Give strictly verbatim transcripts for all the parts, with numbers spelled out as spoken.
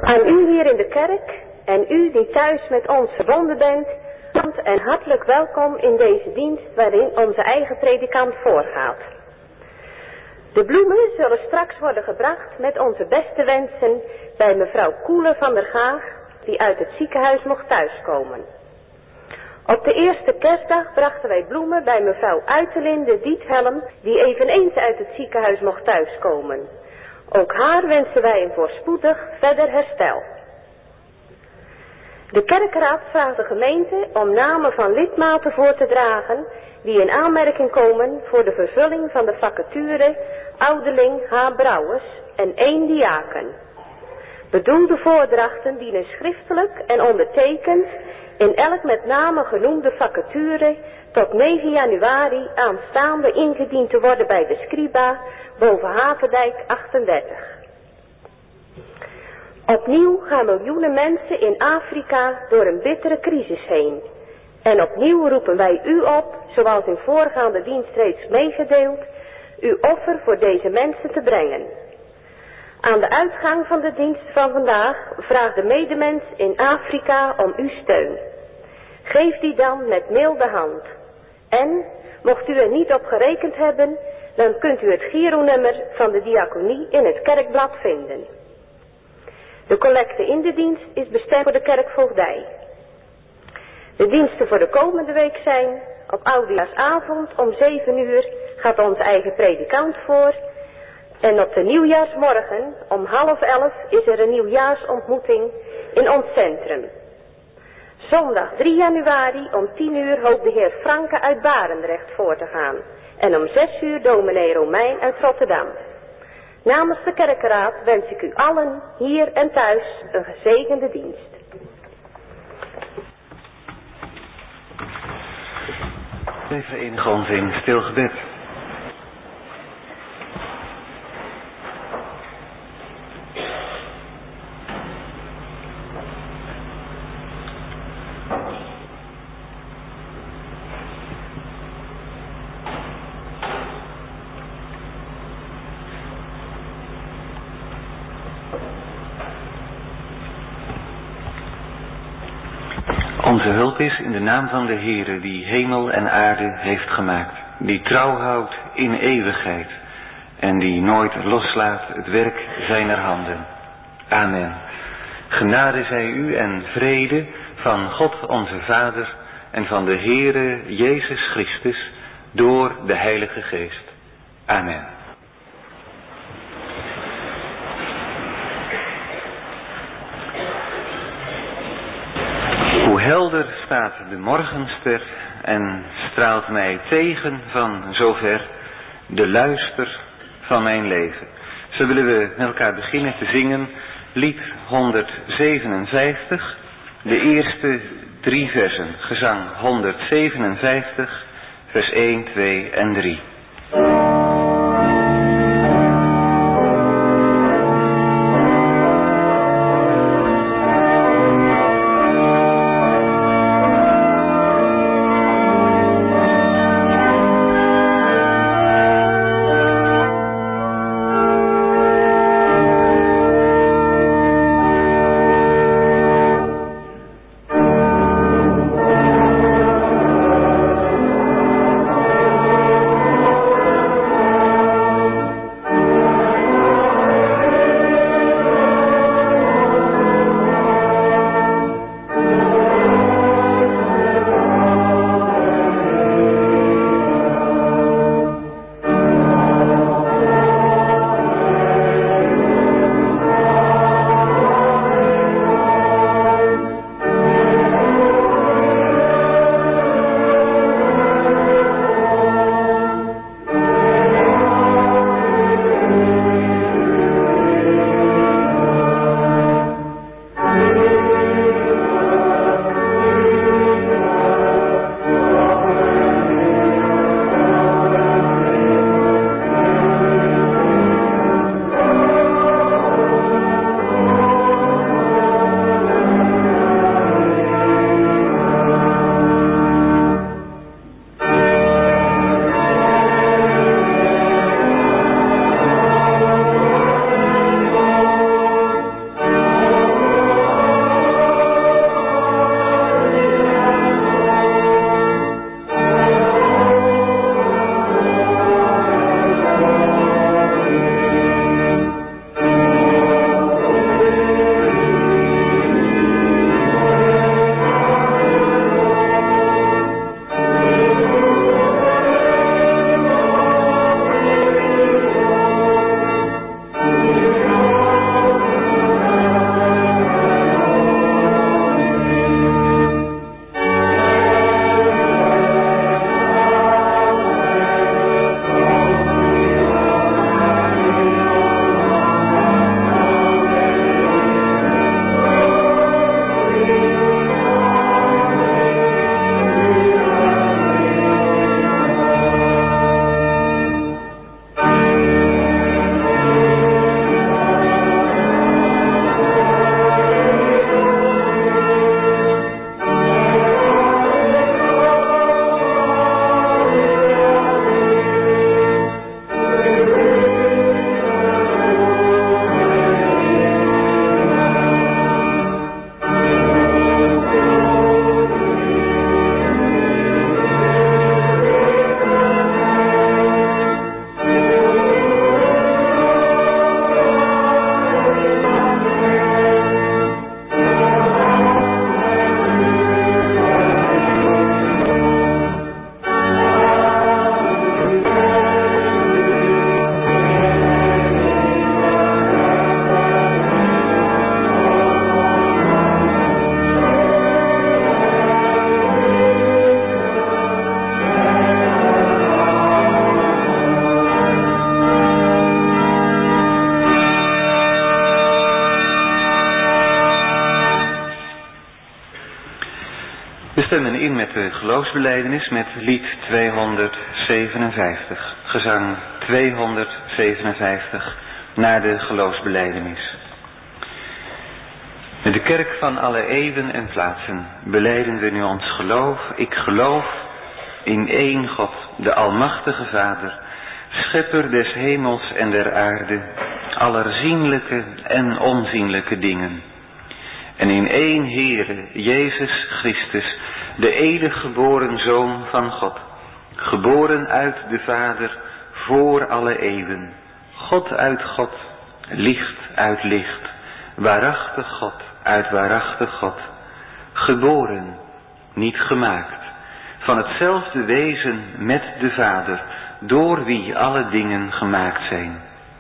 Aan u hier in de kerk en u die thuis met ons verbonden bent, en hartelijk welkom in deze dienst waarin onze eigen predikant voorgaat. De bloemen zullen straks worden gebracht met onze beste wensen bij mevrouw Koele van der Gaag, die uit het ziekenhuis mocht thuiskomen. Op de eerste kerstdag brachten wij bloemen bij mevrouw Uiterlinde Diethelm, die eveneens uit het ziekenhuis mocht thuiskomen. Ook haar wensen wij een voorspoedig verder herstel. De kerkraad vraagt de gemeente om namen van lidmaten voor te dragen die in aanmerking komen voor de vervulling van de vacature ouderling H. Brouwers en één diaken. Bedoelde voordrachten dienen schriftelijk en ondertekend in elk met name genoemde vacature tot negen januari aanstaande ingediend te worden bij de Scriba boven Haverdijk achtendertig. Opnieuw gaan miljoenen mensen in Afrika door een bittere crisis heen. En opnieuw roepen wij u op, zoals in voorgaande dienst reeds meegedeeld, uw offer voor deze mensen te brengen. Aan de uitgang van de dienst van vandaag vraagt de medemens in Afrika om uw steun. Geef die dan met milde hand. En, mocht u er niet op gerekend hebben, dan kunt u het Giro-nummer van de diaconie in het kerkblad vinden. De collecte in de dienst is bestemd voor de kerkvoogdij. De diensten voor de komende week zijn: op oudejaarsavond om zeven uur gaat onze eigen predikant voor. En op de nieuwjaarsmorgen om half elf is er een nieuwjaarsontmoeting in ons centrum. Zondag drie januari om tien uur hoopt de heer Franke uit Barendrecht voor te gaan. En om zes uur dominee Romein uit Rotterdam. Namens de kerkenraad wens ik u allen hier en thuis een gezegende dienst. Even enige ons in stil gebed. Onze hulp is in de naam van de Heere die hemel en aarde heeft gemaakt, die trouw houdt in eeuwigheid en die nooit loslaat het werk zijner handen. Amen. Genade zij u en vrede van God onze Vader en van de Heere Jezus Christus door de Heilige Geest. Amen. Hoe helder staat de morgenster en straalt mij tegen van zover de luister van mijn leven. Zo willen we met elkaar beginnen te zingen lied honderdzevenenvijftig, de eerste drie versen. Gezang honderdzevenenvijftig, vers één, twee en drie. Oh stemmen in met de geloofsbelijdenis met lied tweehonderdzevenenvijftig. Gezang tweehonderdzevenenvijftig naar de geloofsbelijdenis. Met de kerk van alle eeuwen en plaatsen belijden we nu ons geloof. Ik geloof in één God, de Almachtige Vader, Schepper des hemels en der aarde, aller zienlijke en onzienlijke dingen. En in één Heere, Jezus Christus, de enig geboren Zoon van God, geboren uit de Vader voor alle eeuwen, God uit God, licht uit licht, waarachtig God uit waarachtig God, geboren, niet gemaakt, van hetzelfde wezen met de Vader, door wie alle dingen gemaakt zijn,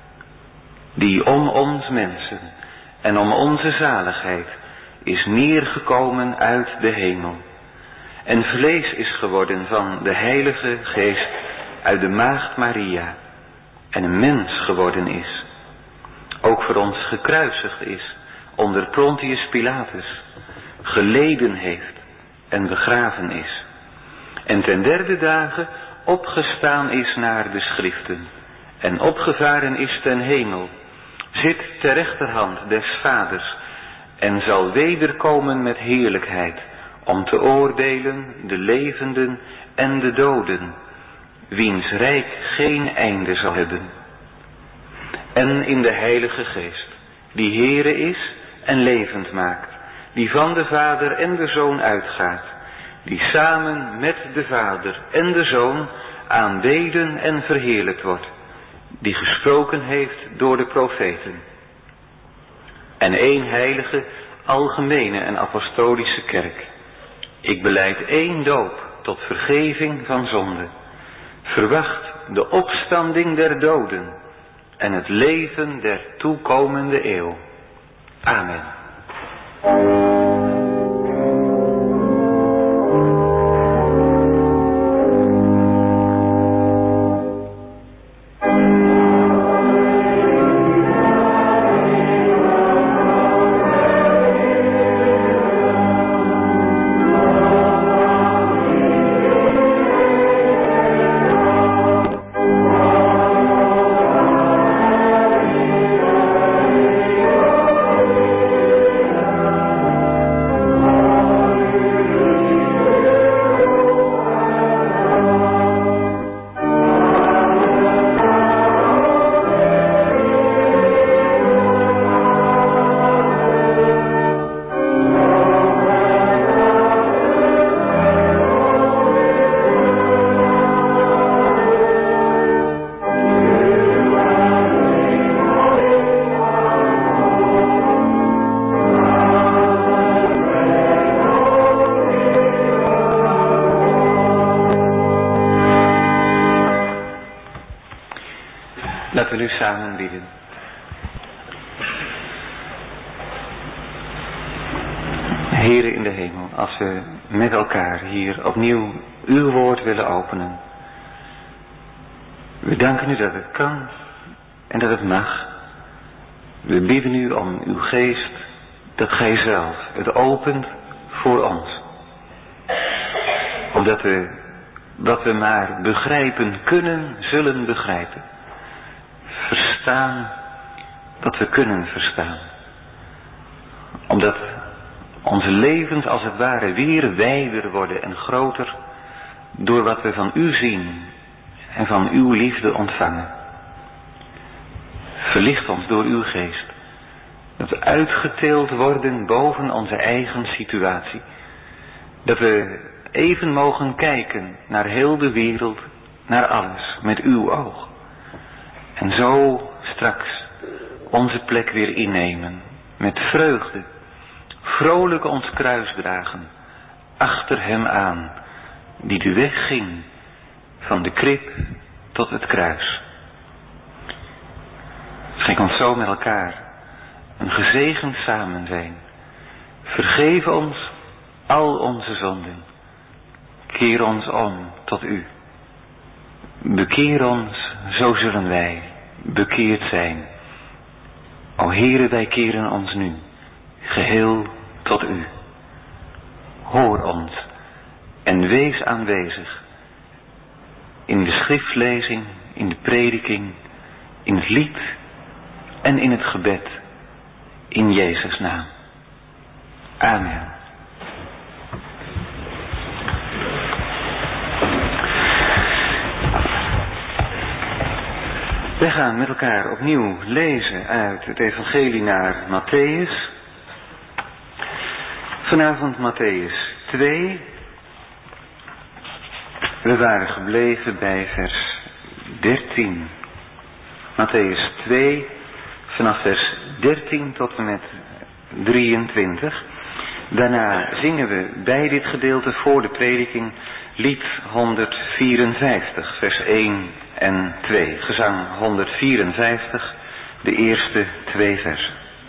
die om ons mensen en om onze zaligheid is neergekomen uit de hemel en vlees is geworden van de Heilige Geest uit de Maagd Maria en een mens geworden is, ook voor ons gekruisigd is onder Pontius Pilatus, geleden heeft en begraven is en ten derde dagen opgestaan is naar de schriften en opgevaren is ten hemel, zit ter rechterhand des Vaders en zal wederkomen met heerlijkheid om te oordelen de levenden en de doden, wiens rijk geen einde zal hebben. En in de Heilige Geest, die Heere is en levend maakt, die van de Vader en de Zoon uitgaat, die samen met de Vader en de Zoon aanbeden en verheerlijkt wordt, die gesproken heeft door de profeten. En één heilige, algemene en apostolische kerk. Ik belijd één doop tot vergeving van zonde. Verwacht de opstanding der doden en het leven der toekomende eeuw. Amen. Laten we nu samen bidden. Heere in de hemel, als we met elkaar hier opnieuw uw woord willen openen. We danken u dat het kan en dat het mag. We bidden u om uw geest, dat gij zelf het opent voor ons. Omdat we wat we maar begrijpen kunnen, zullen begrijpen. Verstaan wat we kunnen verstaan. Omdat onze levens als het ware weer wijder worden en groter door wat we van u zien en van uw liefde ontvangen. Verlicht ons door uw geest. Dat we uitgeteeld worden boven onze eigen situatie. Dat we even mogen kijken naar heel de wereld, naar alles met uw oog. En zo straks onze plek weer innemen, met vreugde, vrolijk ons kruis dragen, achter hem aan, die de weg ging, van de krib tot het kruis. Schenk ons zo met elkaar een gezegend samen zijn. Vergeef ons al onze zonden. Keer ons om tot u. Bekeer ons, zo zullen wij bekeerd zijn. O Heere, wij keren ons nu geheel tot u. Hoor ons en wees aanwezig. In de schriftlezing, in de prediking, in het lied en in het gebed. In Jezus' naam. Amen. Wij gaan met elkaar opnieuw lezen uit het evangelie naar Matthäus. Vanavond Matthäus twee. We waren gebleven bij vers dertien. Matthäus twee, vanaf vers dertien tot en met drieëntwintig. Daarna zingen we bij dit gedeelte voor de prediking lied honderdvierenvijftig, vers één en twee. Gezang honderdvierenvijftig, de eerste twee versen.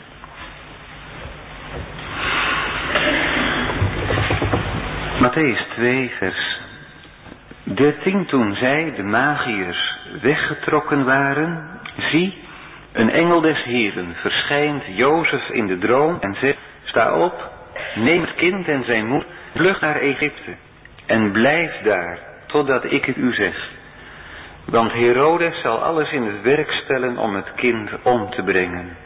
Matthäus twee, vers dertien. Toen zij, de magiërs, weggetrokken waren, zie, een engel des Heeren verschijnt Jozef in de droom en zegt: sta op, neem het kind en zijn moeder, vlug naar Egypte en blijf daar totdat ik het u zeg. Want Herodes zal alles in het werk stellen om het kind om te brengen.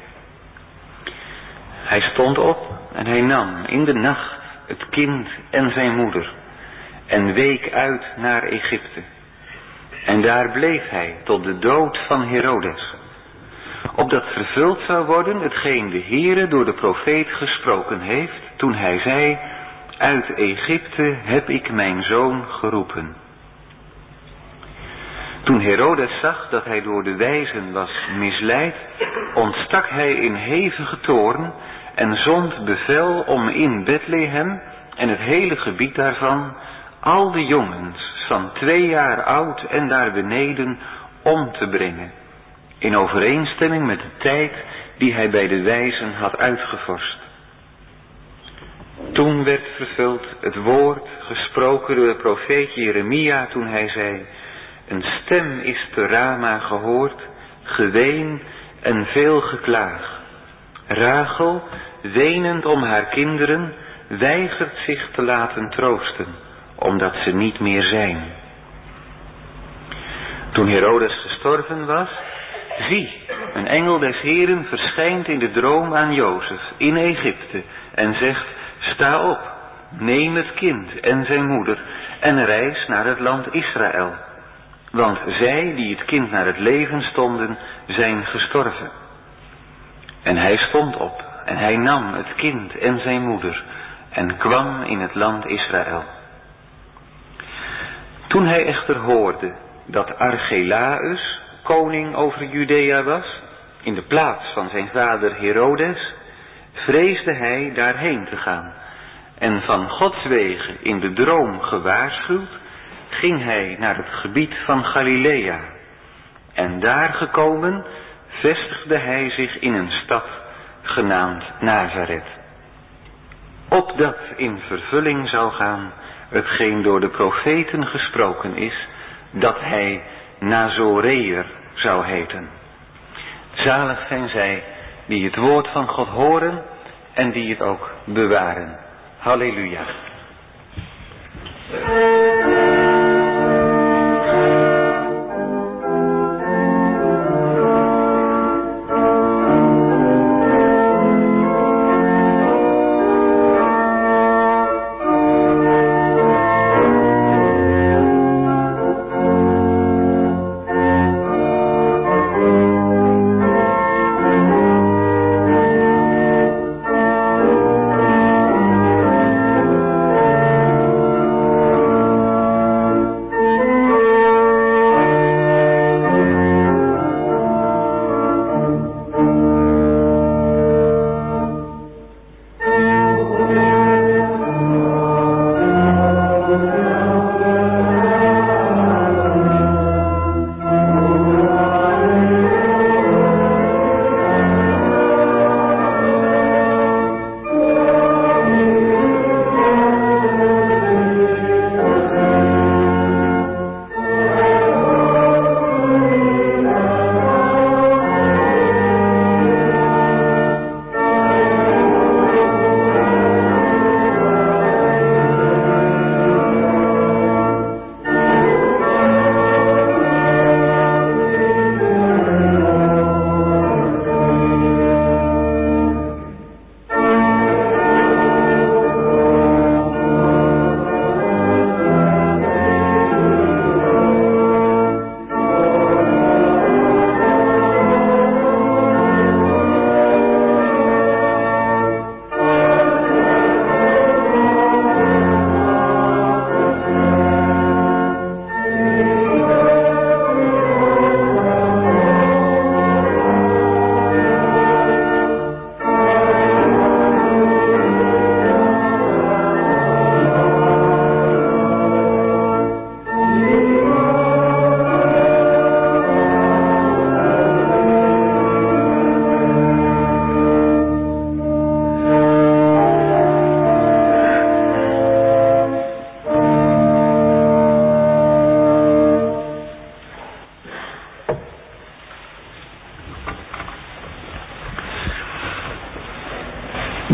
Hij stond op en hij nam in de nacht het kind en zijn moeder en week uit naar Egypte. En daar bleef hij tot de dood van Herodes, opdat vervuld zou worden hetgeen de Heere door de profeet gesproken heeft, toen hij zei: uit Egypte heb ik mijn zoon geroepen. Toen Herodes zag dat hij door de wijzen was misleid, ontstak hij in hevige toorn en zond bevel om in Bethlehem en het hele gebied daarvan al de jongens van twee jaar oud en daar beneden om te brengen, in overeenstemming met de tijd die hij bij de wijzen had uitgevorst. Toen werd vervuld het woord gesproken door de profeet Jeremia, toen hij zei: een stem is te Rama gehoord, geween en veel geklaag. Rachel, wenend om haar kinderen, weigert zich te laten troosten, omdat ze niet meer zijn. Toen Herodes gestorven was, zie, een engel des Heeren verschijnt in de droom aan Jozef in Egypte en zegt: sta op, neem het kind en zijn moeder en reis naar het land Israël. Want zij die het kind naar het leven stonden, zijn gestorven. En hij stond op en hij nam het kind en zijn moeder en kwam in het land Israël. Toen hij echter hoorde dat Archelaus koning over Judea was, in de plaats van zijn vader Herodes, vreesde hij daarheen te gaan. En van Gods wegen in de droom gewaarschuwd, ging hij naar het gebied van Galilea. En daar gekomen, vestigde hij zich in een stad genaamd Nazaret. Opdat in vervulling zou gaan hetgeen door de profeten gesproken is, dat hij Nazoreër zou heten. Zalig zijn zij die het woord van God horen en die het ook bewaren. Halleluja.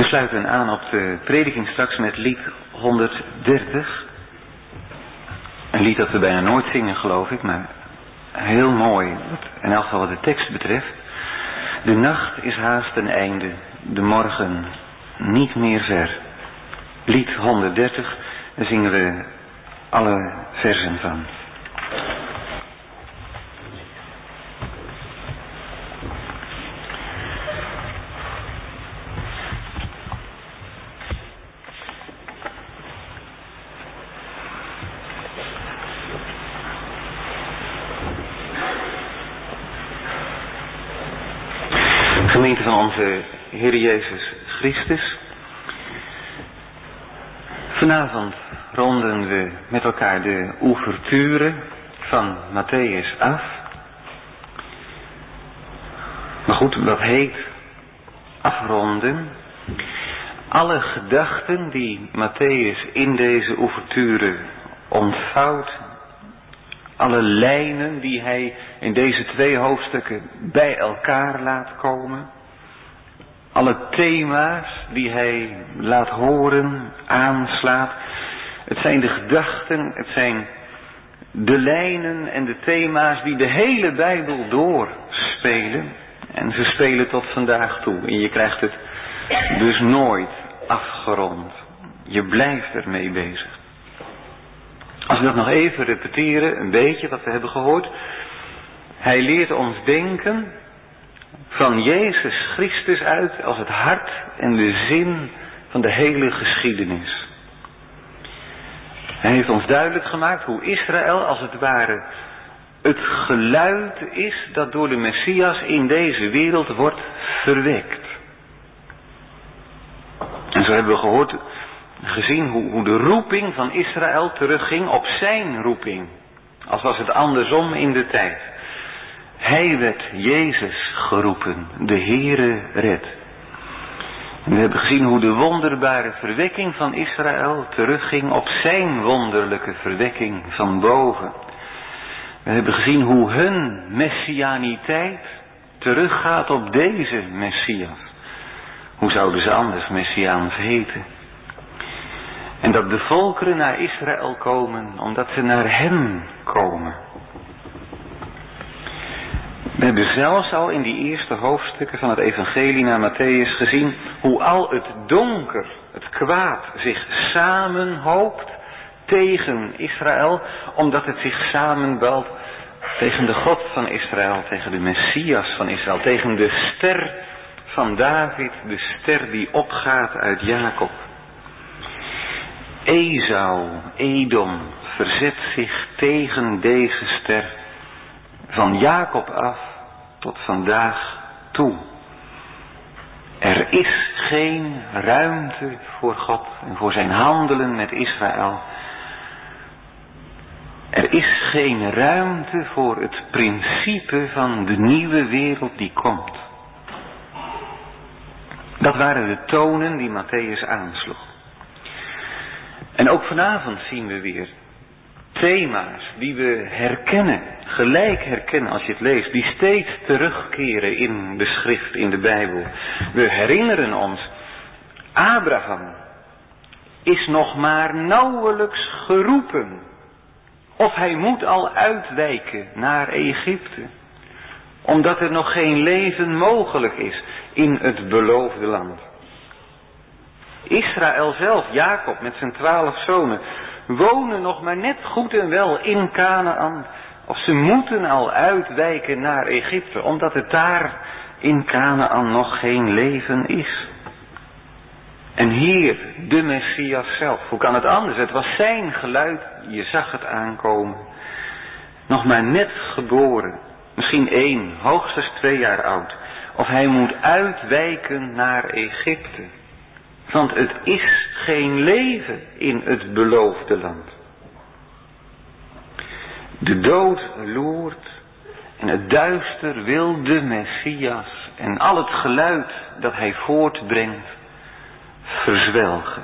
sluiten aan op de prediking straks met lied honderddertig. Een lied dat we bijna nooit zingen, geloof ik, maar heel mooi, in elk geval wat de tekst betreft. De nacht is haast een einde, de morgen niet meer ver. Lied honderddertig, daar zingen we alle versen van. Gemeente van onze Heer Jezus Christus. Vanavond ronden we met elkaar de ouverture van Mattheüs af. Maar goed, wat heet afronden? Alle gedachten die Mattheüs in deze ouverture ontvouwt, alle lijnen die hij in deze twee hoofdstukken bij elkaar laat komen, alle thema's die hij laat horen, aanslaat, het zijn de gedachten, het zijn de lijnen en de thema's die de hele Bijbel doorspelen. En ze spelen tot vandaag toe. En je krijgt het dus nooit afgerond. Je blijft ermee bezig. Als we dat nog even repeteren, een beetje wat we hebben gehoord. Hij leert ons denken van Jezus Christus uit als het hart en de zin van de hele geschiedenis. Hij heeft ons duidelijk gemaakt hoe Israël als het ware het geluid is dat door de Messias in deze wereld wordt verwekt. En zo hebben we gehoord, gezien hoe, hoe de roeping van Israël terugging op zijn roeping. Als was het andersom in de tijd. Hij werd Jezus geroepen, de Heere redt. En we hebben gezien hoe de wonderbare verwekking van Israël terugging op zijn wonderlijke verwekking van boven. We hebben gezien hoe hun messianiteit teruggaat op deze Messias. Hoe zouden ze anders Messiaans heten? En dat de volkeren naar Israël komen omdat ze naar hem komen. We hebben zelfs al in die eerste hoofdstukken van het evangelie naar Mattheüs gezien hoe al het donker, het kwaad, zich samenhoopt tegen Israël, omdat het zich samenbelt tegen de God van Israël, tegen de Messias van Israël, tegen de ster van David, de ster die opgaat uit Jacob. Esau, Edom, verzet zich tegen deze ster van Jacob af tot vandaag toe. Er is geen ruimte voor God en voor zijn handelen met Israël. Er is geen ruimte voor het principe van de nieuwe wereld die komt. Dat waren de tonen die Mattheüs aansloeg. En ook vanavond zien we weer thema's die we herkennen, gelijk herkennen als je het leest, die steeds terugkeren in de schrift, in de Bijbel. We herinneren ons, Abraham is nog maar nauwelijks geroepen. Of hij moet al uitwijken naar Egypte. Omdat er nog geen leven mogelijk is in het beloofde land. Israël zelf, Jacob met zijn twaalf zonen, wonen nog maar net goed en wel in Kanaan. Of ze moeten al uitwijken naar Egypte, omdat het daar in Kanaan nog geen leven is. En hier, de Messias zelf, hoe kan het anders? Het was zijn geluid, je zag het aankomen. Nog maar net geboren, misschien één, hoogstens twee jaar oud. Of hij moet uitwijken naar Egypte. Want het is geen leven in het beloofde land. De dood loert en het duister wil de Messias en al het geluid dat hij voortbrengt verzwelgen.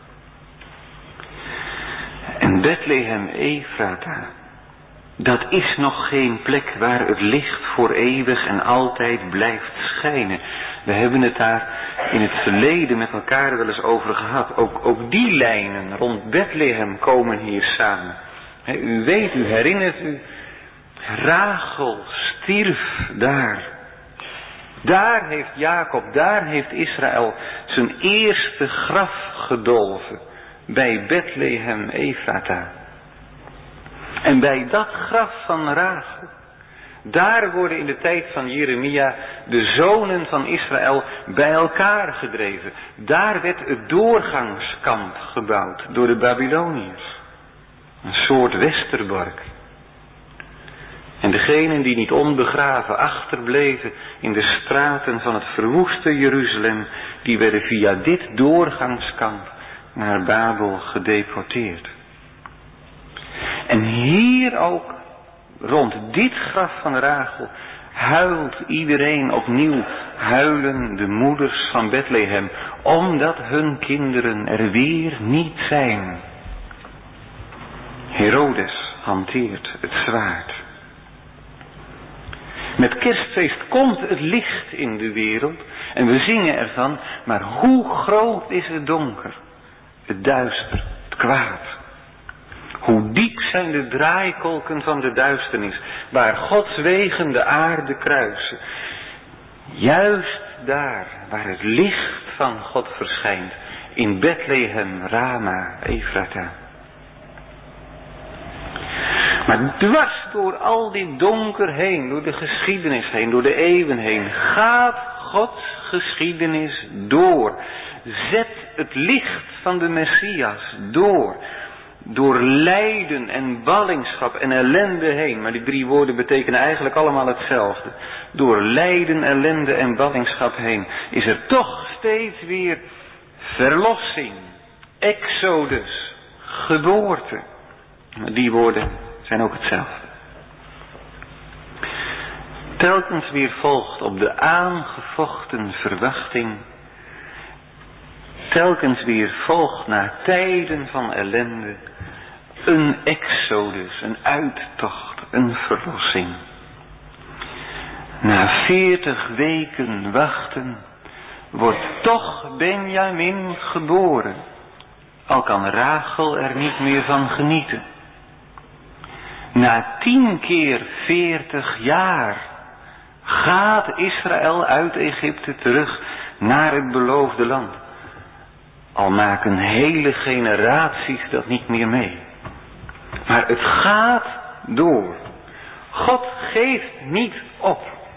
En Bethlehem Ephrata, dat is nog geen plek waar het licht voor eeuwig en altijd blijft schijnen. We hebben het daar in het verleden met elkaar wel eens over gehad. Ook, ook die lijnen rond Bethlehem komen hier samen. He, u weet, u herinnert u, Rachel stierf daar. Daar heeft Jacob, daar heeft Israël zijn eerste graf gedolven. Bij Bethlehem Efrata. En bij dat graf van Rachel, daar worden in de tijd van Jeremia de zonen van Israël bij elkaar gedreven. Daar werd het doorgangskamp gebouwd door de Babyloniërs. Een soort Westerbork. En degenen die niet onbegraven achterbleven in de straten van het verwoeste Jeruzalem, die werden via dit doorgangskamp naar Babel gedeporteerd. En hier ook, rond dit graf van Rachel, huilt iedereen opnieuw, huilen de moeders van Bethlehem, omdat hun kinderen er weer niet zijn. Herodes hanteert het zwaard. Met kerstfeest komt het licht in de wereld en we zingen ervan, maar hoe groot is het donker, het duister, het kwaad. Hoe diep zijn de draaikolken van de duisternis, waar Gods wegen de aarde kruisen. Juist daar waar het licht van God verschijnt, in Bethlehem, Rama, Efrata. Maar dwars door al die donker heen, door de geschiedenis heen, door de eeuwen heen, gaat Gods geschiedenis door. Zet het licht van de Messias door. Door lijden en ballingschap en ellende heen. Maar die drie woorden betekenen eigenlijk allemaal hetzelfde. Door lijden, ellende en ballingschap heen is er toch steeds weer verlossing, exodus, geboorte. Die woorden zijn ook hetzelfde. Telkens weer volgt op de aangevochten verwachting. Telkens weer volgt na tijden van ellende een exodus, een uittocht, een verlossing. Na veertig weken wachten wordt toch Benjamin geboren, al kan Rachel er niet meer van genieten. Na tien keer veertig jaar gaat Israël uit Egypte terug naar het beloofde land. Al maken hele generaties dat niet meer mee. Maar het gaat door. God geeft niet op.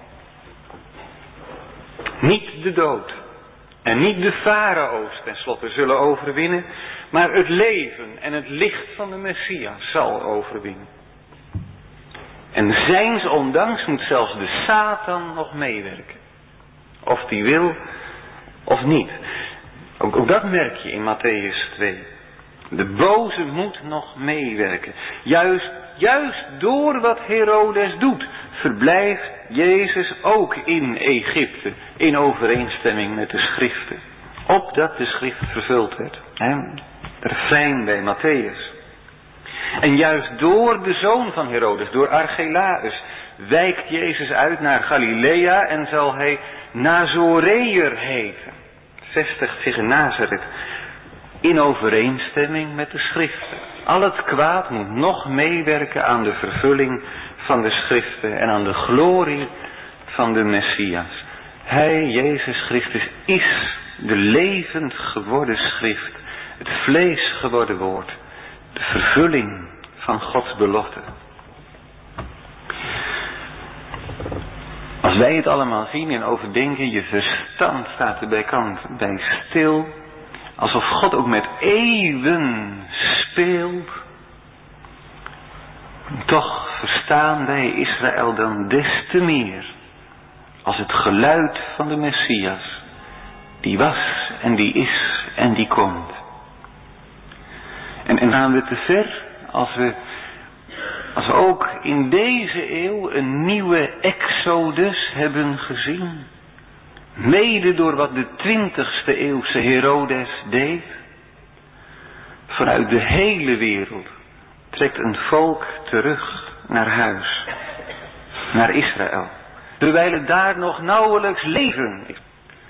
Niet de dood. En niet de farao's tenslotte zullen overwinnen. Maar het leven en het licht van de Messias zal overwinnen. En zijns ondanks moet zelfs de Satan nog meewerken. Of die wil of niet. Ook, ook dat merk je in Matthäus twee. De boze moet nog meewerken. Juist, juist door wat Herodes doet, verblijft Jezus ook in Egypte. In overeenstemming met de schriften. Opdat de schrift vervuld werd. Hè? De refrein bij Matthäus. En juist door de zoon van Herodes, door Archelaus, wijkt Jezus uit naar Galilea en zal hij Nazoreër heten. Vestigt zich in Nazareth. In overeenstemming met de schriften. Al het kwaad moet nog meewerken aan de vervulling van de schriften en aan de glorie van de Messias. Hij, Jezus Christus, is de levend geworden schrift. Het vlees geworden woord. De vervulling van Gods belofte. Als wij het allemaal zien en overdenken, je verstand staat er bij kant bij stil. Alsof God ook met eeuwen speelt. Toch verstaan wij Israël dan des te meer als het geluid van de Messias. Die was en die is en die komt. En, en gaan we te ver als we, als we ook in deze eeuw een nieuwe exodus hebben gezien. Mede door wat de twintigste eeuwse Herodes deed. Vanuit de hele wereld trekt een volk terug naar huis. Naar Israël. Terwijl het daar nog nauwelijks leven is.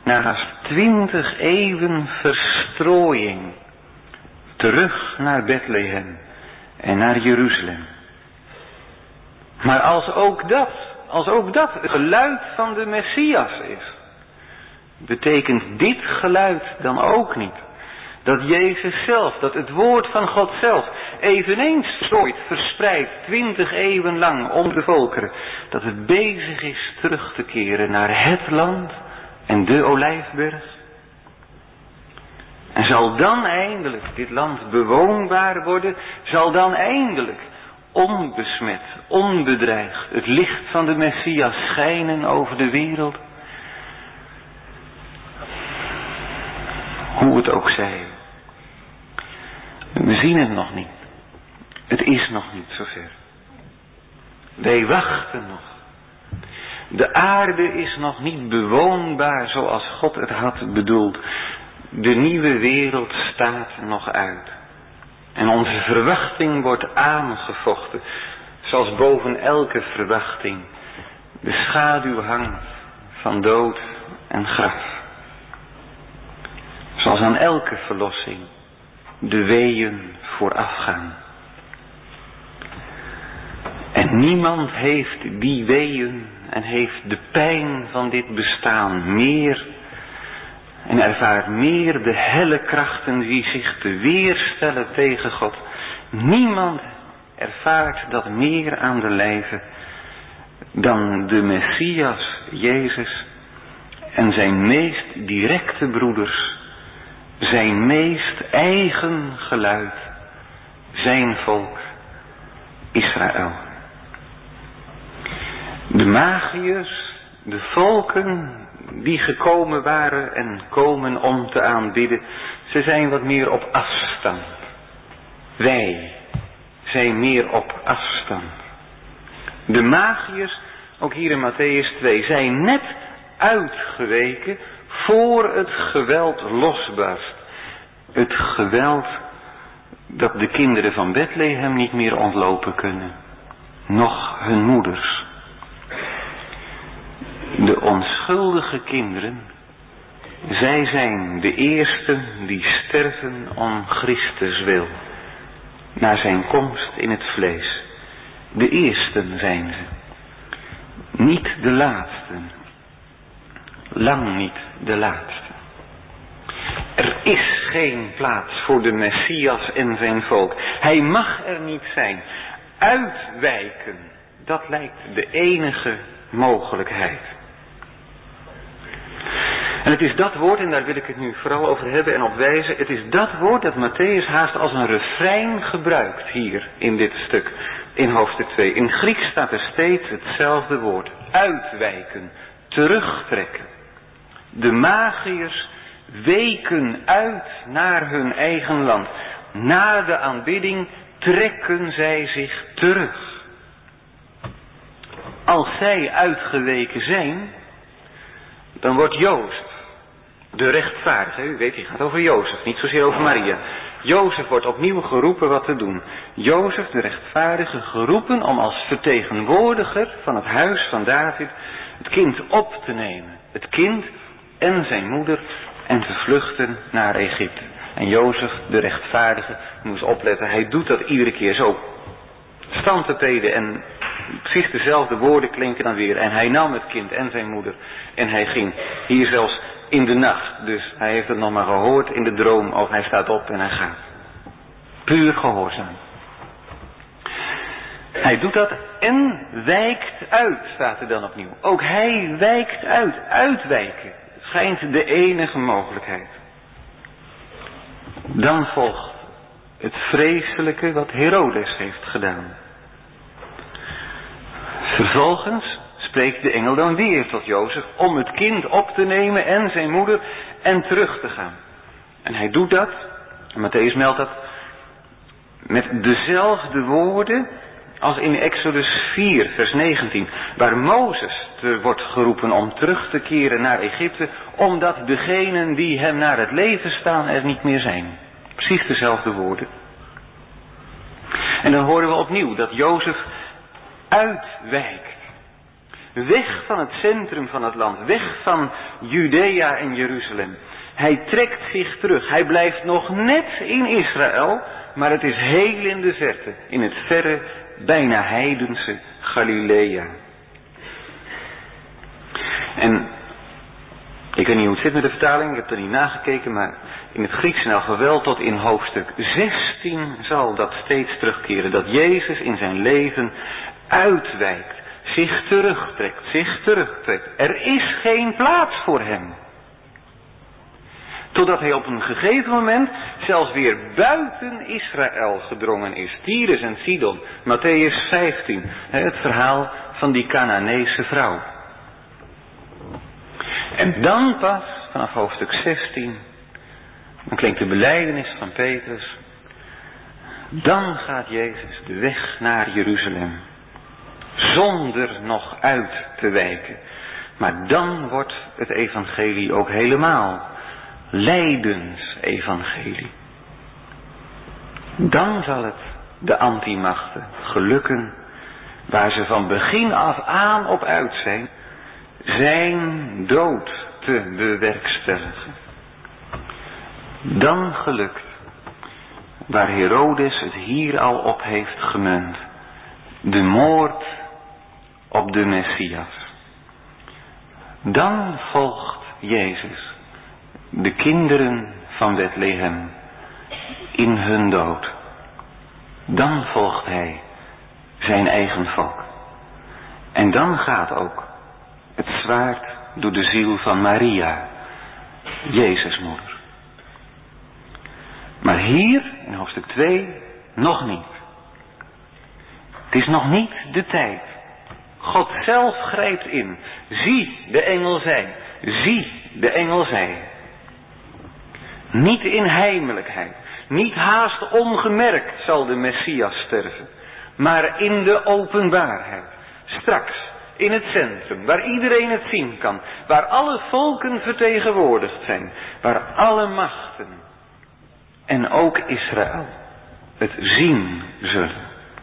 na twintig eeuwen verstrooiing, terug naar Bethlehem en naar Jeruzalem. Maar als ook dat, als ook dat het geluid van de Messias is, betekent dit geluid dan ook niet dat Jezus zelf, dat het woord van God zelf, eveneens strooit, verspreidt, twintig eeuwen lang om de volkeren, dat het bezig is terug te keren naar het land en de Olijfberg? En zal dan eindelijk dit land bewoonbaar worden, zal dan eindelijk onbesmet, onbedreigd het licht van de Messias schijnen over de wereld? Hoe het ook zij. We zien het nog niet. Het is nog niet zover. Wij wachten nog. De aarde is nog niet bewoonbaar zoals God het had bedoeld. De nieuwe wereld staat nog uit. En onze verwachting wordt aangevochten. Zoals boven elke verwachting de schaduw hangt van dood en graf. Zoals aan elke verlossing de weeën voorafgaan. En niemand heeft die weeën en heeft de pijn van dit bestaan meer en ervaart meer de helle krachten die zich te weerstellen tegen God. Niemand ervaart dat meer aan de lijve dan de Messias Jezus en zijn meest directe broeders, zijn meest eigen geluid, zijn volk Israël. De magiërs, de volken die gekomen waren en komen om te aanbidden, ze zijn wat meer op afstand. Wij zijn meer op afstand. De magiërs, ook hier in Mattheüs twee, zijn net uitgeweken voor het geweld losbarst. Het geweld dat de kinderen van Bethlehem niet meer ontlopen kunnen. Noch hun moeders. De onschuldige kinderen, zij zijn de eersten die sterven om Christus wil. Naar zijn komst in het vlees. De eersten zijn ze. Niet de laatsten. Lang niet de laatste. Er is geen plaats voor de Messias en zijn volk. Hij mag er niet zijn. Uitwijken, dat lijkt de enige mogelijkheid. En het is dat woord, en daar wil ik het nu vooral over hebben en op wijzen. Het is dat woord dat Mattheüs haast als een refrein gebruikt hier in dit stuk, in hoofdstuk twee. In Grieks staat er steeds hetzelfde woord. Uitwijken, terugtrekken. De magiërs weken uit naar hun eigen land. Na de aanbidding trekken zij zich terug. Als zij uitgeweken zijn, dan wordt Jozef, de rechtvaardige, u weet, die gaat over Jozef, niet zozeer over Maria. Jozef wordt opnieuw geroepen wat te doen. Jozef, de rechtvaardige, geroepen om als vertegenwoordiger van het huis van David het kind op te nemen. Het kind en zijn moeder en te vluchten naar Egypte. En Jozef, de rechtvaardige, moest opletten, hij doet dat iedere keer zo. Stand te treden en precies dezelfde woorden klinken dan weer. En hij nam het kind en zijn moeder en hij ging. Hier zelfs in de nacht. Dus hij heeft het nog maar gehoord in de droom of hij staat op en hij gaat. Puur gehoorzaam. Hij doet dat en wijkt uit, staat er dan opnieuw. Ook hij wijkt uit. Uitwijken schijnt de enige mogelijkheid. Dan volgt het vreselijke wat Herodes heeft gedaan. Vervolgens spreekt de engel dan weer tot Jozef om het kind op te nemen en zijn moeder en terug te gaan. En hij doet dat, en Mattheüs meldt dat, met dezelfde woorden als in Exodus vier, vers negentien, waar Mozes te wordt geroepen om terug te keren naar Egypte, omdat degenen die hem naar het leven staan er niet meer zijn. Precies dezelfde woorden. En dan horen we opnieuw dat Jozef uitwijkt. Weg van het centrum van het land, weg van Judea en Jeruzalem. Hij trekt zich terug. Hij blijft nog net in Israël, maar het is heel in de verte, in het verre, bijna heidense Galilea. En ik weet niet hoe het zit met de vertaling, ik heb er niet nagekeken, maar in het Grieks in elk geval wel tot in hoofdstuk zestien zal dat steeds terugkeren. Dat Jezus in zijn leven uitwijkt, zich terugtrekt, zich terugtrekt. Er is geen plaats voor hem. Totdat hij op een gegeven moment zelfs weer buiten Israël gedrongen is. Tyrus en Sidon, Mattheüs vijftien, het verhaal van die Canaanese vrouw. En dan pas, vanaf hoofdstuk zestien, dan klinkt de belijdenis van Petrus. Dan gaat Jezus de weg naar Jeruzalem. Zonder nog uit te wijken. Maar dan wordt het evangelie ook helemaal lijdensevangelie. Dan zal het de antimachten gelukken, waar ze van begin af aan op uit zijn, zijn dood te bewerkstelligen. Dan gelukt, waar Herodes het hier al op heeft gemunt, de moord op de Messias. Dan volgt Jezus de kinderen van Bethlehem in hun dood. Dan volgt hij zijn eigen volk. En dan gaat ook het zwaard door de ziel van Maria, Jezus' moeder. Maar hier, in hoofdstuk twee, nog niet. Het is nog niet de tijd. God zelf grijpt in. Zie, de engel zei. Zie, de engel zei. Niet in heimelijkheid, niet haast ongemerkt zal de Messias sterven, maar in de openbaarheid. Straks, in het centrum, waar iedereen het zien kan, waar alle volken vertegenwoordigd zijn, waar alle machten en ook Israël het zien zullen.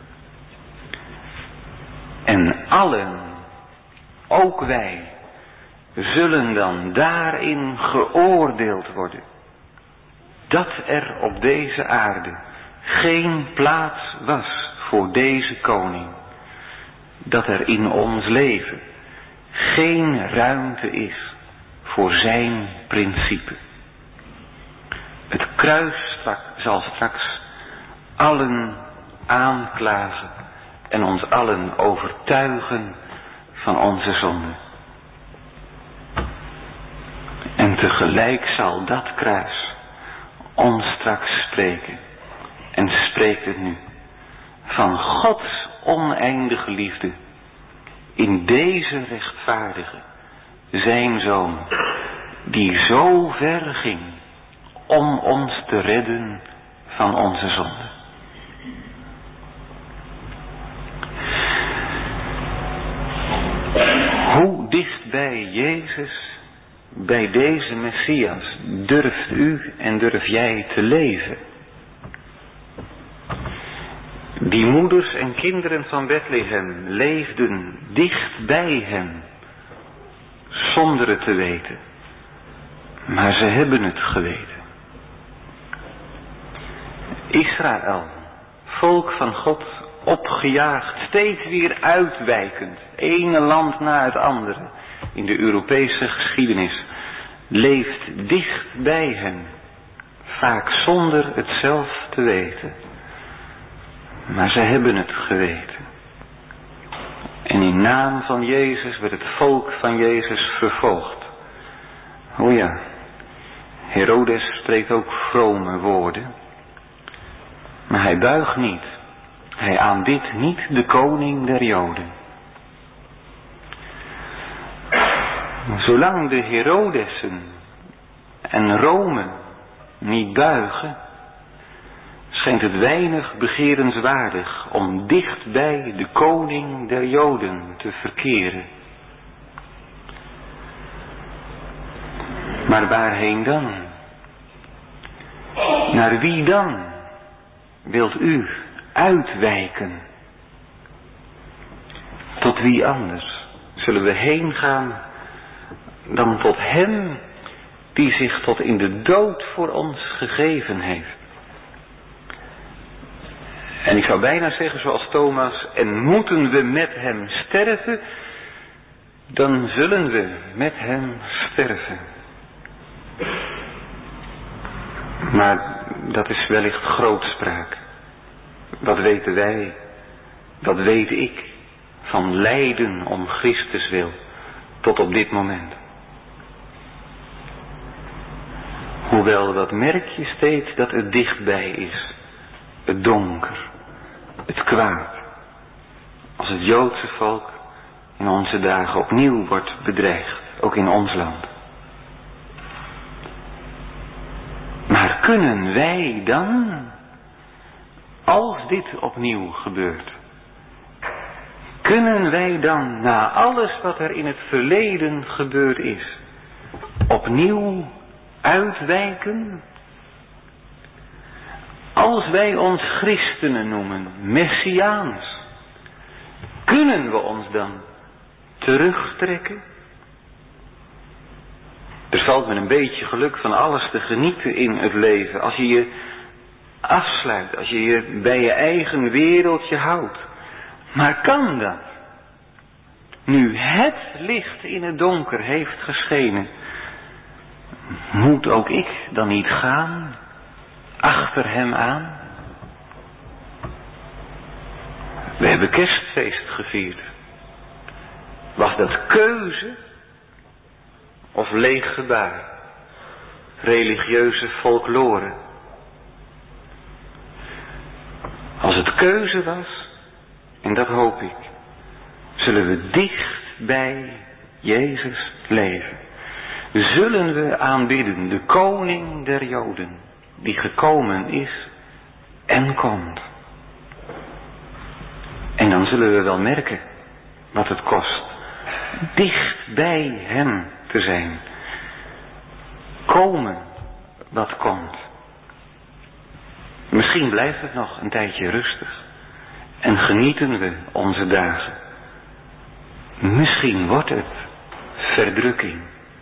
En allen, ook wij, zullen dan daarin geoordeeld worden. Dat er op deze aarde geen plaats was voor deze koning. Dat er in ons leven geen ruimte is voor zijn principe. Het kruis zal straks allen aanklagen en ons allen overtuigen van onze zonde. En tegelijk zal dat kruis ons straks spreken, en spreekt het nu, van Gods oneindige liefde in deze rechtvaardige, zijn Zoon, die zo ver ging om ons te redden van onze zonde. Hoe dicht bij Jezus, bij deze Messias, durft u en durf jij te leven? Die moeders en kinderen van Bethlehem leefden dicht bij hem, zonder het te weten. Maar ze hebben het geweten. Israël, volk van God, opgejaagd, steeds weer uitwijkend, ene land na het andere, in de Europese geschiedenis, leeft dicht bij hem, vaak zonder het zelf te weten. Maar ze hebben het geweten. En in naam van Jezus werd het volk van Jezus vervolgd. O ja, Herodes spreekt ook vrome woorden. Maar hij buigt niet. Hij aanbidt niet de koning der Joden. Zolang de Herodesen en Rome niet buigen, schijnt het weinig begerenswaardig om dicht bij de koning der Joden te verkeren. Maar waarheen dan? Naar wie dan wilt u uitwijken? Tot wie anders zullen we heen gaan dan tot hem die zich tot in de dood voor ons gegeven heeft. En ik zou bijna zeggen zoals Thomas, en moeten we met hem sterven, dan zullen we met hem sterven. Maar dat is wellicht grootspraak. Wat weten wij, wat weet ik van lijden om Christus wil tot op dit moment. Hoewel, dat merk je steeds dat het dichtbij is. Het donker, het kwaad. Als het Joodse volk in onze dagen opnieuw wordt bedreigd, ook in ons land. Maar kunnen wij dan, als dit opnieuw gebeurt, kunnen wij dan na alles wat er in het verleden gebeurd is, opnieuw uitwijken? Als wij ons christenen noemen, messiaans, kunnen we ons dan terugtrekken? Er valt met een beetje geluk van alles te genieten in het leven. Als je je afsluit, als je je bij je eigen wereldje houdt. Maar kan dat? Nu het licht in het donker heeft geschenen, moet ook ik dan niet gaan achter hem aan? We hebben kerstfeest gevierd. Was dat keuze of leeg gebaar? Religieuze folklore? Als het keuze was, en dat hoop ik, zullen we dicht bij Jezus leven. Zullen we aanbidden de koning der Joden, die gekomen is en komt. En dan zullen we wel merken wat het kost dicht bij hem te zijn. Komen wat komt. Misschien blijft het nog een tijdje rustig en genieten we onze dagen. Misschien wordt het verdrukking.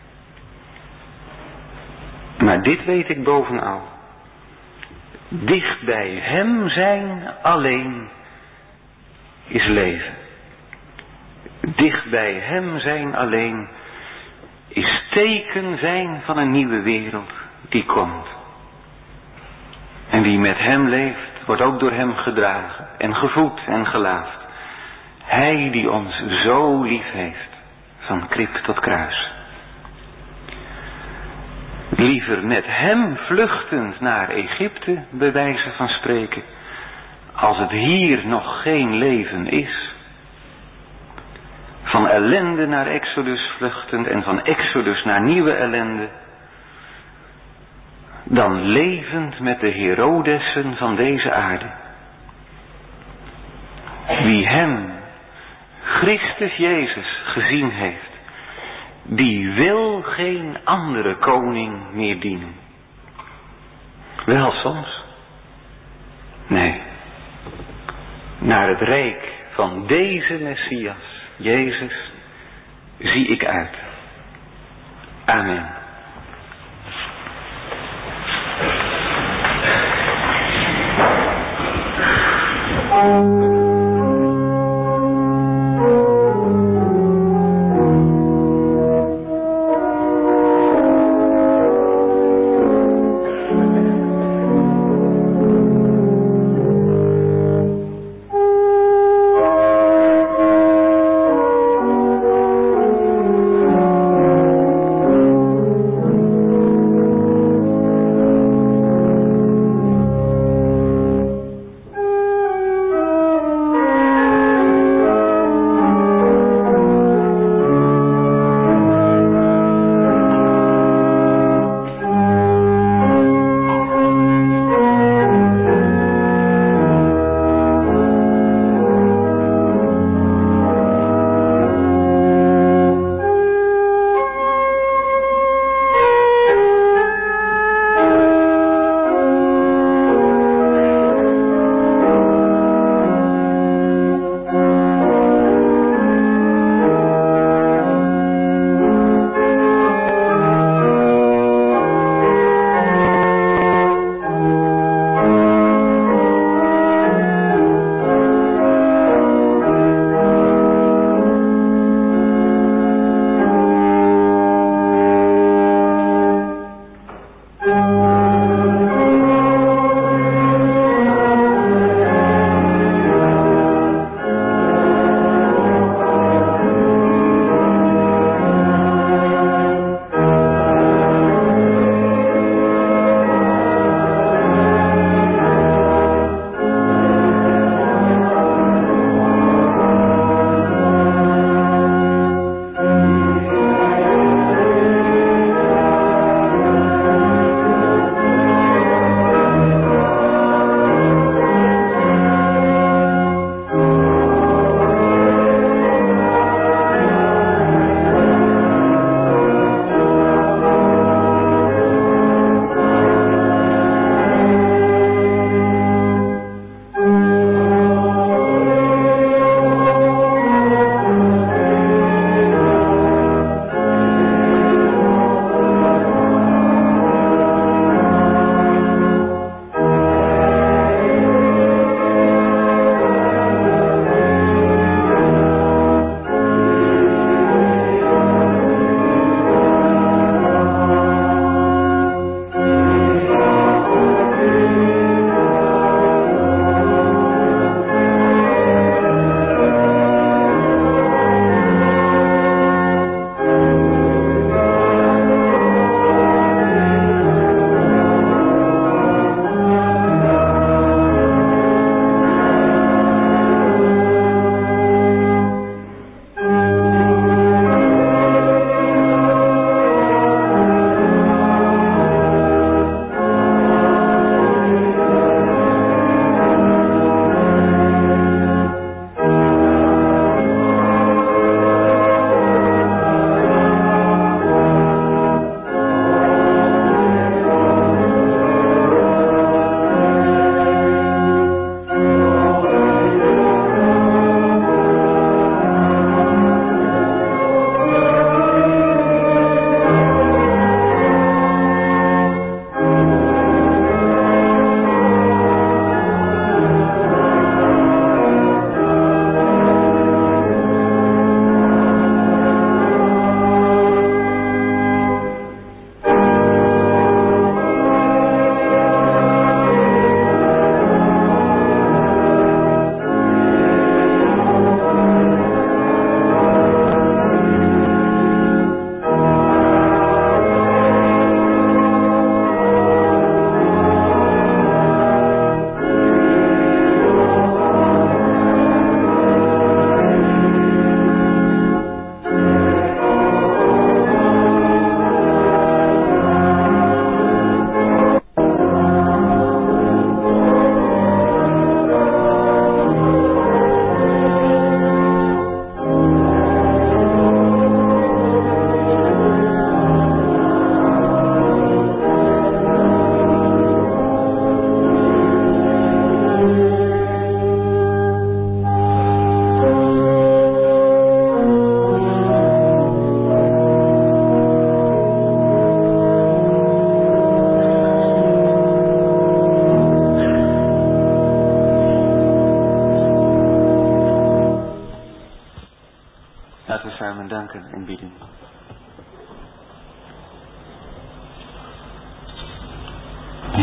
Maar dit weet ik bovenal. Dicht bij hem zijn alleen is leven. Dicht bij hem zijn alleen is teken zijn van een nieuwe wereld die komt. En wie met hem leeft, wordt ook door hem gedragen en gevoed en gelaafd. Hij die ons zo lief heeft, van krib tot kruis. Liever met hem vluchtend naar Egypte, bij wijze van spreken, als het hier nog geen leven is. Van ellende naar Exodus vluchtend en van Exodus naar nieuwe ellende. Dan levend met de Herodessen van deze aarde. Wie hem, Christus Jezus, gezien heeft, die wil geen andere koning meer dienen. Wel soms. Nee. Naar het rijk van deze Messias, Jezus, zie ik uit. Amen.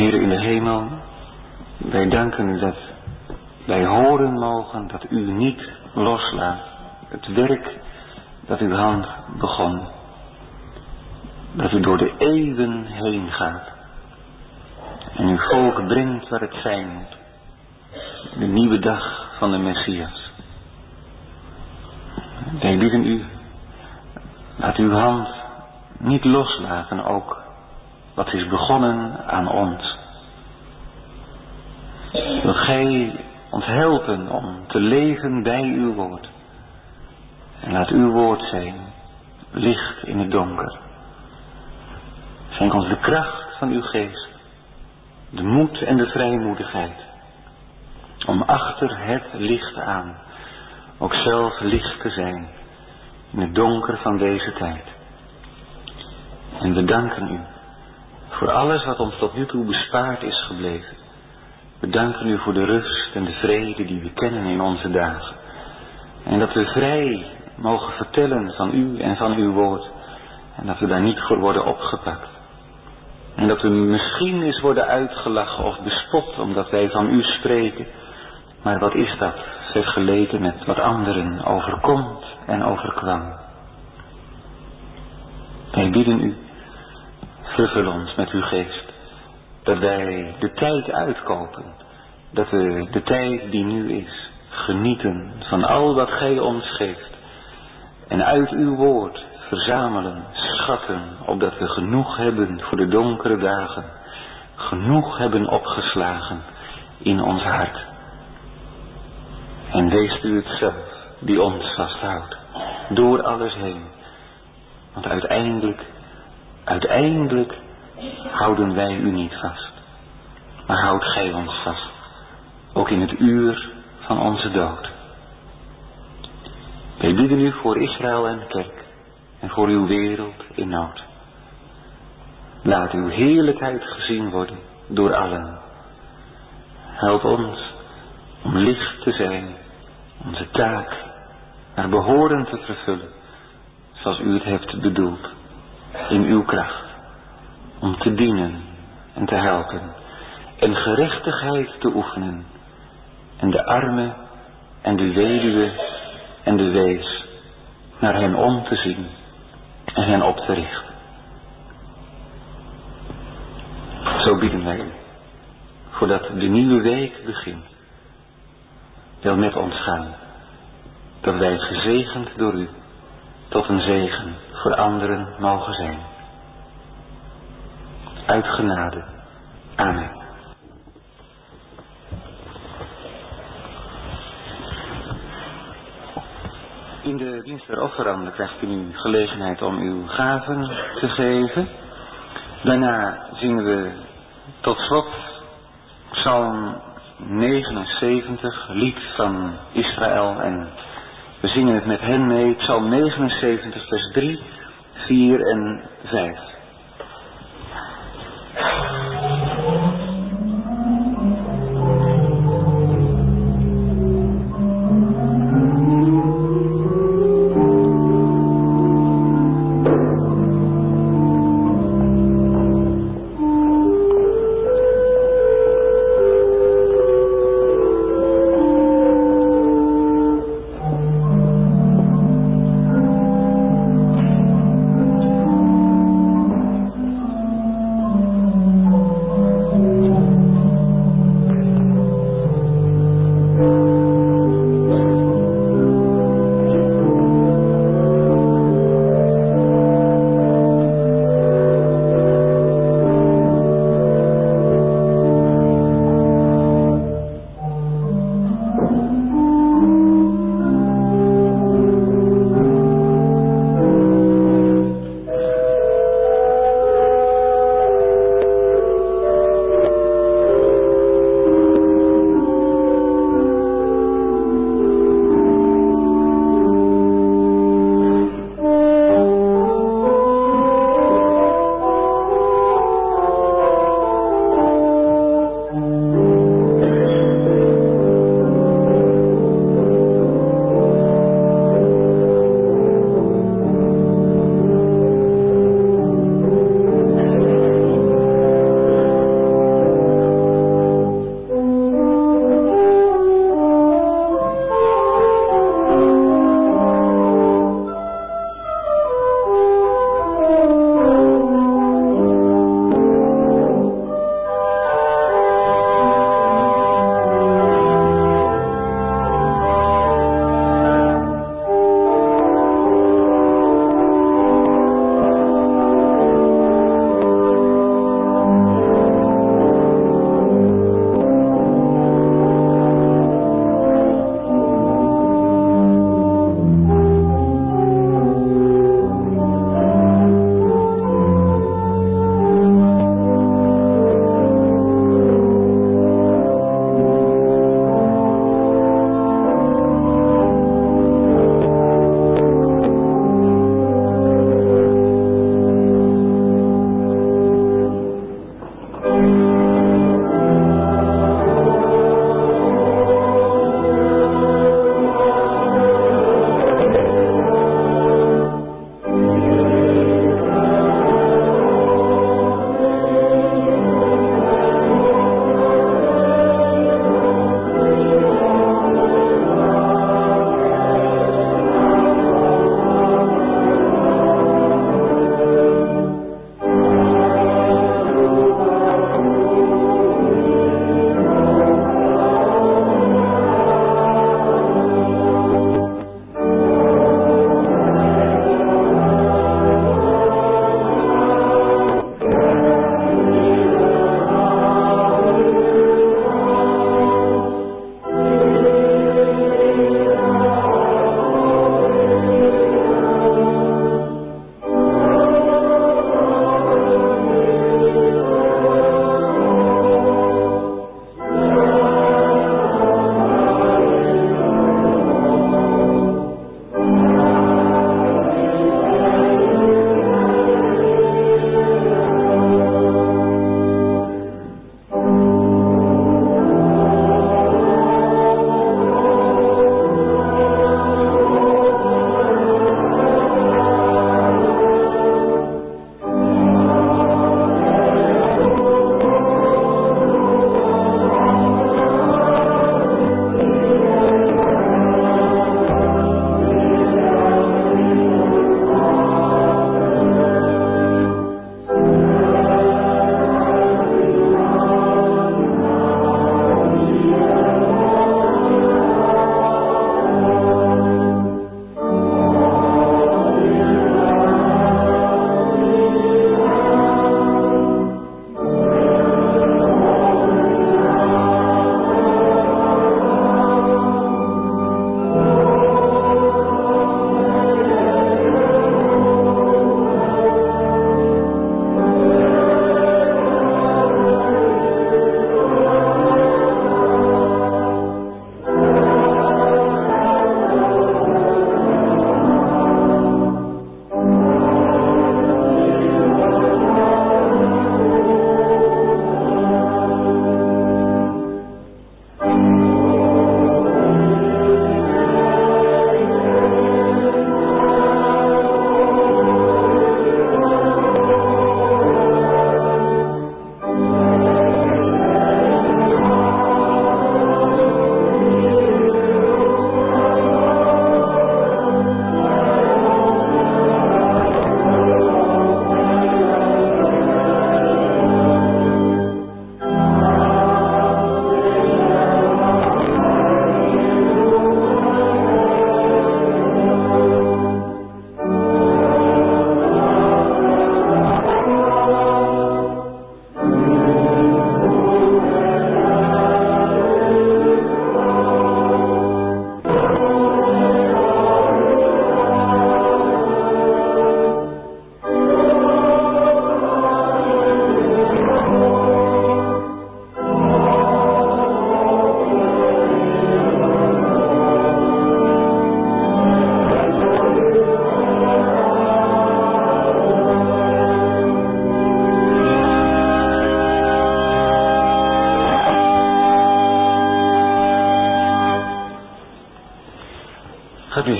Heer in de hemel, wij danken u dat wij horen mogen dat u niet loslaat het werk dat uw hand begon. Dat u door de eeuwen heen gaat en uw volk brengt waar het zijn moet. De nieuwe dag van de Messias. Wij bidden u, laat uw hand niet loslaten ook wat is begonnen aan ons. Wilt gij ons helpen om te leven bij uw woord. En laat uw woord zijn licht in het donker. Schenk ons de kracht van uw geest, de moed en de vrijmoedigheid, om achter het licht aan ook zelf licht te zijn in het donker van deze tijd. En we danken u voor alles wat ons tot nu toe bespaard is gebleven. We danken u voor de rust en de vrede die we kennen in onze dagen. En dat we vrij mogen vertellen van u en van uw woord. En dat we daar niet voor worden opgepakt. En dat we misschien eens worden uitgelachen of bespot omdat wij van u spreken. Maar wat is dat vergeleken met wat anderen overkomt en overkwam. Wij bidden u, vervul ons met uw geest. Dat wij de tijd uitkopen. Dat we de tijd die nu is genieten van al wat gij ons geeft. En uit uw woord verzamelen, schatten, opdat we genoeg hebben voor de donkere dagen. Genoeg hebben opgeslagen in ons hart. En wees u het zelf die ons vasthoudt. Door alles heen. Want uiteindelijk, uiteindelijk houden wij u niet vast. Maar houdt gij ons vast. Ook in het uur van onze dood. Wij bidden u voor Israël en kerk. En voor uw wereld in nood. Laat uw heerlijkheid gezien worden door allen. Help ons om licht te zijn. Onze taak naar behoren te vervullen. Zoals u het hebt bedoeld. In uw kracht. Om te dienen en te helpen. En gerechtigheid te oefenen. En de arme en de weduwe en de wees naar hen om te zien. En hen op te richten. Zo bidden wij u. Voordat de nieuwe week begint. Wil met ons gaan. Dat wij gezegend door u. Tot een zegen voor anderen mogen zijn. Uit genade. Amen. In de dienst der offeranden krijgt u nu gelegenheid om uw gaven te geven. Daarna zingen we tot slot Psalm negenenzeventig, lied van Israël. En we zingen het met hen mee, Psalm negenenzeventig, vers drie, vier en vijf. Thank you.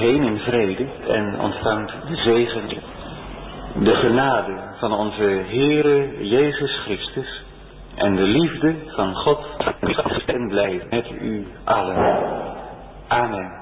heen in vrede en ontvangt de zegen. De genade van onze Heere Jezus Christus en de liefde van God en blijft met u allen. Amen.